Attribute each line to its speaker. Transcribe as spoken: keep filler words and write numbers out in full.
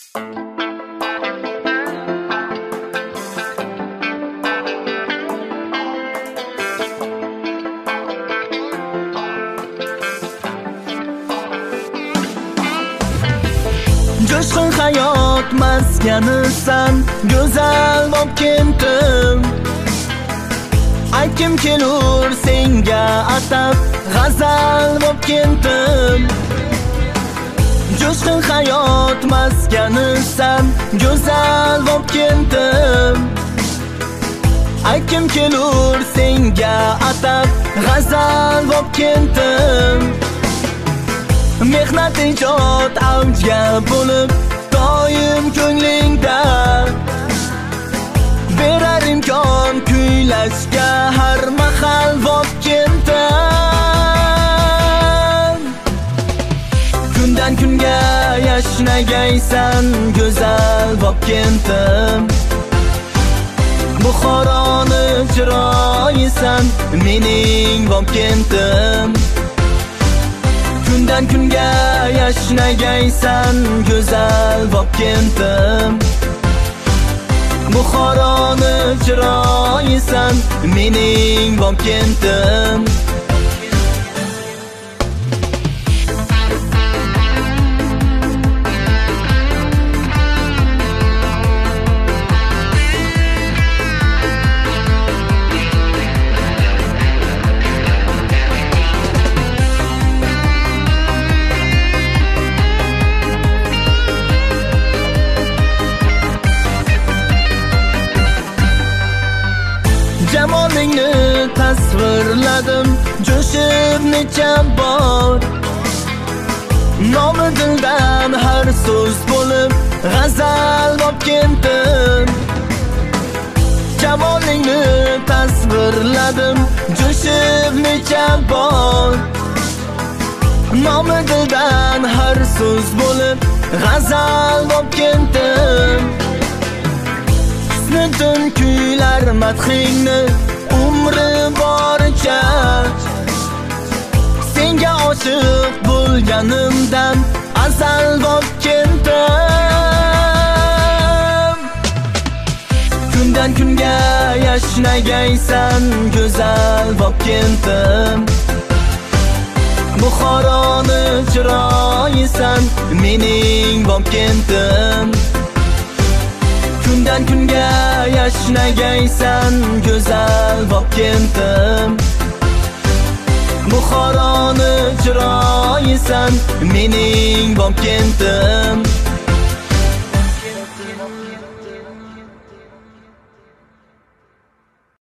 Speaker 1: Jo'shqin hayot maskanisan, go'zal bo'p kendim. Aytkim kelur senga atab, g'azal bo'p kendim. Jo'shqin hayot maskanisan, go'zal bo'p kendim. Aytkim kelur senga atab, g'azal bo'p kendim. Mehnat ijod avjga bo'lib, doim ko'nglingda berar imkon kuylashga har mahal bo'p kendim. Kundan kunga yashnagaysan, go'zal bo'p kendim. Buxoroni chiroyisan, mening bo'p kendim. Kundan kunga yashnagaysan, go'zal bo'p kendim. Buxoroni chiroyisan, mening bo'p kendim. Jamolingni tasvirladim, jo'shib necha bor. Nomi dildan har so'z bo'lib, g'azal bo'p kendim. Jamolingni tasvirladim, jo'shib necha bor. Nomi dildan har so'z bo'lib, g'azal bo'p kendim. Husnidan kuylar madhingni umri boricha, senga oshiq bo'lganimdan azal bo'p kendim. Kundan kunga yashnagaysan, go'zal bo'p kendim. Buxoroni chiroyisan, mening bo'p kendim. Kundan kunga yashnagaysan, go'zal bo'p kendim. Buxoroni chiroyisan, mening bo'p kendim.